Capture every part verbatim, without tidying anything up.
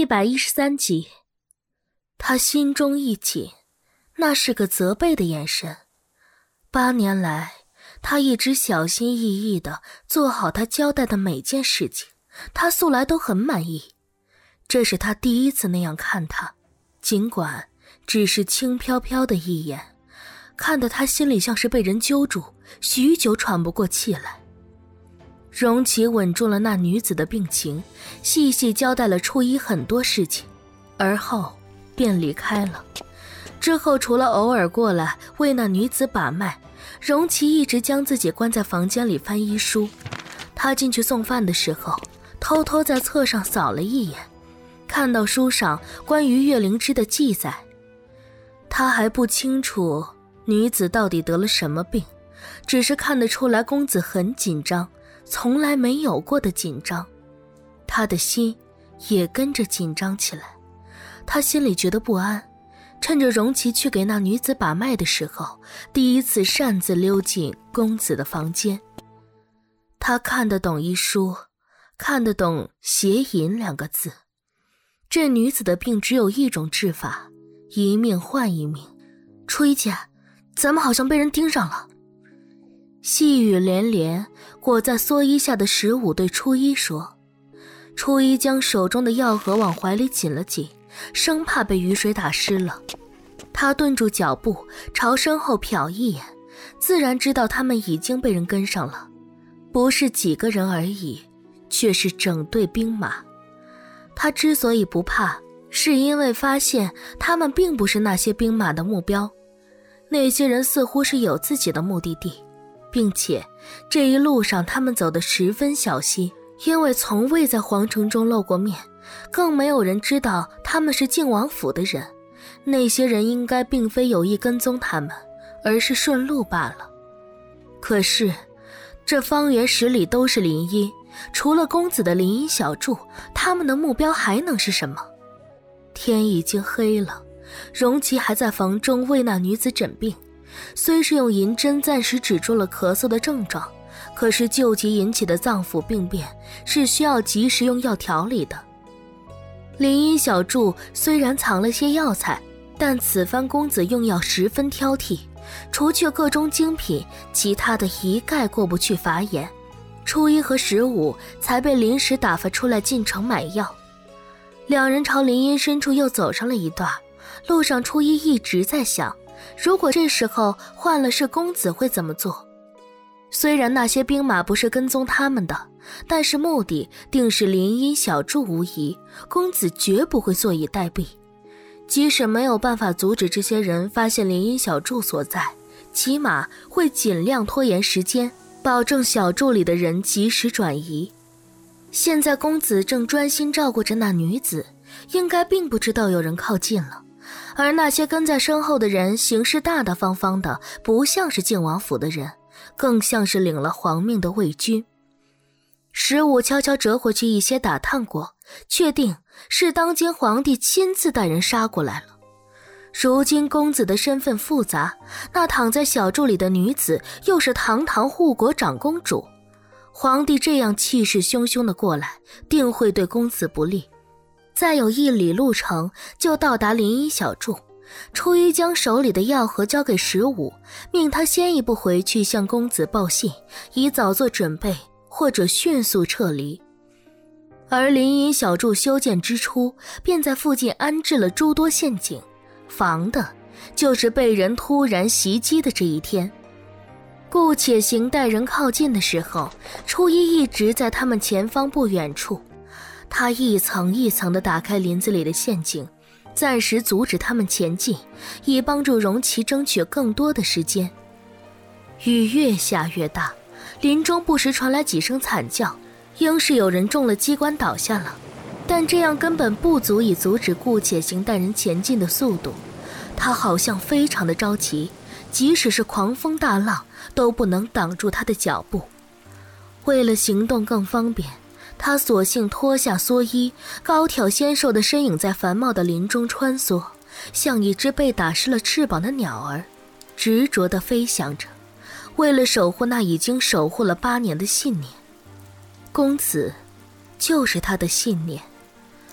百一十三集。他心中一紧，那是个责备的眼神。八年来，他一直小心翼翼地做好他交代的每件事情，他素来都很满意。这是他第一次那样看他，尽管只是轻飘飘的一眼，看得他心里像是被人揪住，许久喘不过气来。荣启稳住了那女子的病情，细细交代了初一很多事情，而后便离开了。之后除了偶尔过来为那女子把脉，荣启一直将自己关在房间里翻医书。他进去送饭的时候，偷偷在册上扫了一眼，看到书上关于岳灵芝的记载。他还不清楚女子到底得了什么病，只是看得出来公子很紧张，从来没有过的紧张。他的心也跟着紧张起来，他心里觉得不安。趁着荣琪去给那女子把脉的时候，第一次擅自溜进公子的房间。他看得懂医书，看得懂邪淫两个字。这女子的病只有一种治法，一命换一命。初一姐，咱们好像被人盯上了。细雨连连，裹在蓑衣下的十五对初一说。初一将手中的药盒往怀里紧了紧，生怕被雨水打湿了。他顿住脚步，朝身后瞟一眼，自然知道他们已经被人跟上了，不是几个人而已，却是整队兵马。他之所以不怕，是因为发现他们并不是那些兵马的目标。那些人似乎是有自己的目的地，并且这一路上他们走得十分小心，因为从未在皇城中露过面，更没有人知道他们是靖王府的人。那些人应该并非有意跟踪他们，而是顺路罢了。可是这方圆十里都是林荫，除了公子的林荫小筑，他们的目标还能是什么？天已经黑了，荣琪还在房中为那女子诊病。虽是用银针暂时止住了咳嗽的症状，可是旧疾引起的脏腑病变是需要及时用药调理的。林荫小筑虽然藏了些药材，但此番公子用药十分挑剔，除去各种精品，其他的一概过不去法眼。初一和十五才被临时打发出来进城买药。两人朝林荫深处又走上了一段，路上初一一直在想，如果这时候换了是公子会怎么做。虽然那些兵马不是跟踪他们的，但是目的定是林荫小筑无疑，公子绝不会坐以待毙。即使没有办法阻止这些人发现林荫小筑所在，起码会尽量拖延时间，保证小筑里的人及时转移。现在公子正专心照顾着那女子，应该并不知道有人靠近了，而那些跟在身后的人行事大大方方的，不像是靖王府的人，更像是领了皇命的卫军。十五悄悄折回去一些打探过，确定是当今皇帝亲自带人杀过来了。如今公子的身份复杂，那躺在小筑里的女子又是堂堂护国长公主，皇帝这样气势汹汹的过来，定会对公子不利。再有一里路程就到达林荫小筑，初一将手里的药盒交给十五，命他先一步回去向公子报信，以早做准备，或者迅速撤离。而林荫小筑修建之初，便在附近安置了诸多陷阱，防的就是被人突然袭击的这一天。顾且行带人靠近的时候，初一一直在他们前方不远处，他一层一层地打开林子里的陷阱，暂时阻止他们前进，以帮助荣琪争取更多的时间。雨越下越大，林中不时传来几声惨叫，应是有人中了机关倒下了，但这样根本不足以阻止顾且行带人前进的速度。他好像非常的着急，即使是狂风大浪都不能挡住他的脚步。为了行动更方便，他索性脱下蓑衣，高挑纤瘦的身影在繁茂的林中穿梭，像一只被打湿了翅膀的鸟儿，执着地飞翔着，为了守护那已经守护了八年的信念。公子就是他的信念。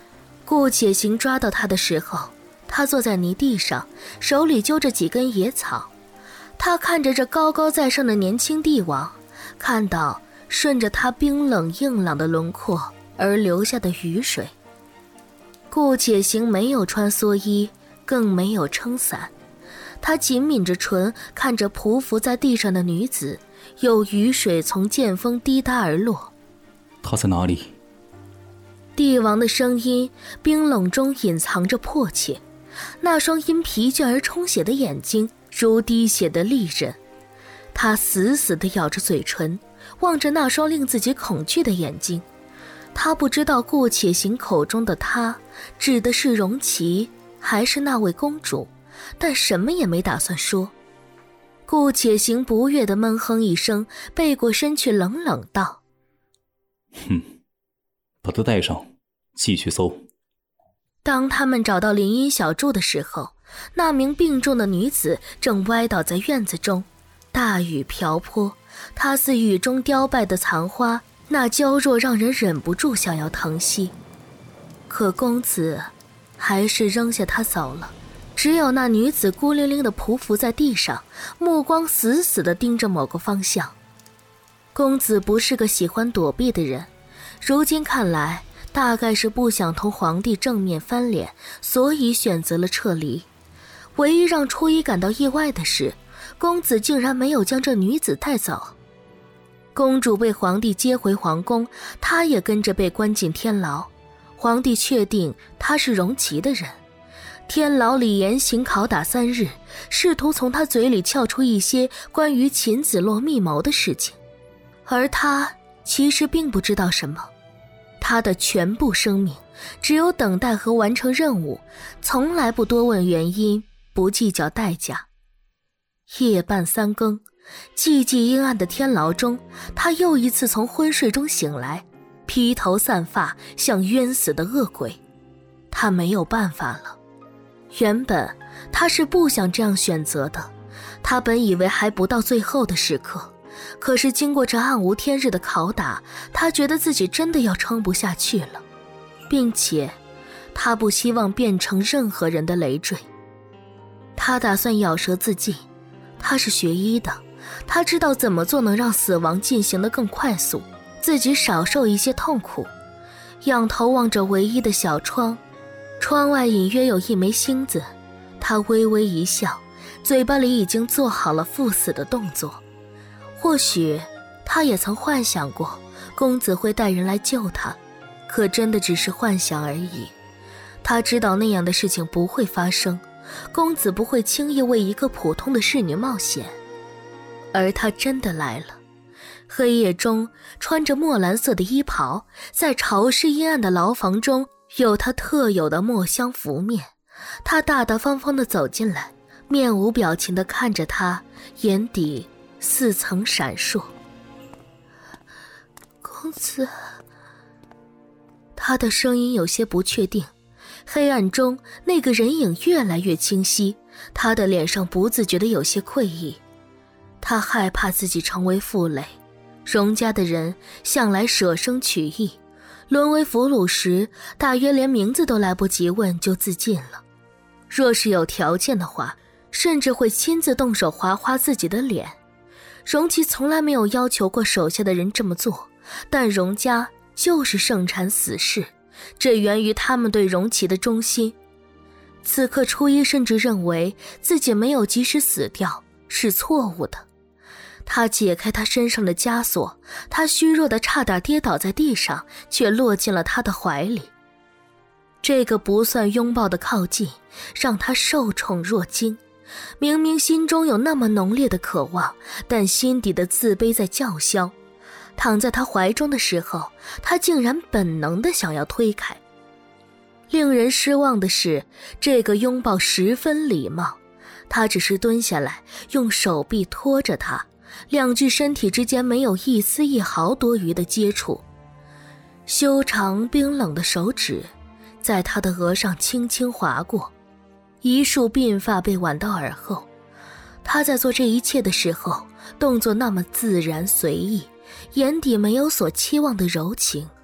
顾且行抓到他的时候，他坐在泥地上，手里揪着几根野草。他看着这高高在上的年轻帝王，看到顺着他冰冷硬朗的轮廓而流下的雨水。顾且行没有穿蓑衣，更没有撑伞，他紧抿着唇，看着匍匐在地上的女子，有雨水从剑锋滴答而落。 她在哪里？ 帝王的声音冰冷中隐藏着迫切，那双因疲倦而充血的眼睛如滴血的利刃。他死死地咬着嘴唇，望着那双令自己恐惧的眼睛。他不知道顾且行口中的他指的是荣琪还是那位公主，但什么也没打算说。顾且行不悦地闷哼一声，背过身去冷冷道： 哼，把她带上，继续搜。 当他们找到林荫小筑的时候，那名病重的女子正歪倒在院子中，大雨瓢泼，她似雨中凋败的残花，那娇弱让人忍不住想要疼惜。可公子还是扔下她走了，只有那女子孤零零地匍匐在地上，目光死死地盯着某个方向。公子不是个喜欢躲避的人，如今看来大概是不想同皇帝正面翻脸，所以选择了撤离。唯一让初一感到意外的是，公子竟然没有将这女子带走。公主被皇帝接回皇宫，她也跟着被关进天牢。皇帝确定她是荣琪的人。天牢里严刑拷打三日，试图从她嘴里撬出一些关于秦子洛密谋的事情，而她其实并不知道什么。他的全部生命只有等待和完成任务，从来不多问原因，不计较代价。夜半三更，寂寂阴暗的天牢中，他又一次从昏睡中醒来，披头散发，像冤死的恶鬼。他没有办法了。原本他是不想这样选择的，他本以为还不到最后的时刻，可是经过这暗无天日的拷打，他觉得自己真的要撑不下去了，并且他不希望变成任何人的累赘。他打算咬舌自尽。他是学医的，他知道怎么做能让死亡进行得更快速，自己少受一些痛苦。仰头望着唯一的小窗，窗外隐约有一枚星子，他微微一笑，嘴巴里已经做好了赴死的动作。或许他也曾幻想过公子会带人来救他，可真的只是幻想而已。他知道那样的事情不会发生，公子不会轻易为一个普通的侍女冒险。而他真的来了，黑夜中穿着墨蓝色的衣袍，在潮湿阴暗的牢房中有他特有的墨香拂面。他大大方方地走进来，面无表情地看着他，眼底似曾闪烁。公子，他的声音有些不确定。黑暗中那个人影越来越清晰，他的脸上不自觉地有些愧意。他害怕自己成为负累，荣家的人向来舍生取义，沦为俘虏时大约连名字都来不及问就自尽了。若是有条件的话，甚至会亲自动手划划自己的脸。荣琪从来没有要求过手下的人这么做，但荣家就是盛产死士，这源于他们对荣琪的忠心。此刻初一甚至认为自己没有及时死掉是错误的。他解开他身上的枷锁，他虚弱的差点跌倒在地上，却落进了他的怀里。这个不算拥抱的靠近让他受宠若惊，明明心中有那么浓烈的渴望，但心底的自卑在叫嚣。躺在他怀中的时候，他竟然本能地想要推开。令人失望的是，这个拥抱十分礼貌，他只是蹲下来，用手臂托着他，两具身体之间没有一丝一毫多余的接触。修长冰冷的手指在他的额上轻轻划过，一束鬓发被挽到耳后。他在做这一切的时候，动作那么自然随意，眼底没有所期望的柔情，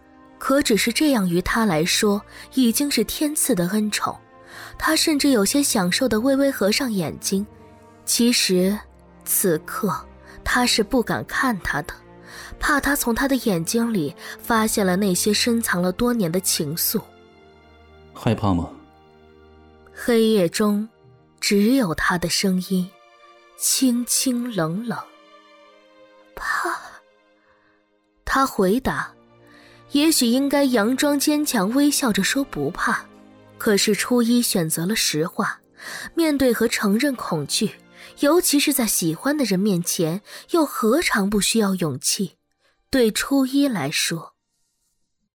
可只是这样于他来说已经是天赐的恩宠，他甚至有些享受地微微合上眼睛。其实此刻他是不敢看他的，怕他从他的眼睛里发现了那些深藏了多年的情愫。 害怕吗？ 黑夜中只有他的声音，清清冷冷。怕。他回答，也许应该佯装坚强，微笑着说不怕，可是初一选择了实话，面对和承认恐惧，尤其是在喜欢的人面前，又何尝不需要勇气？对初一来说，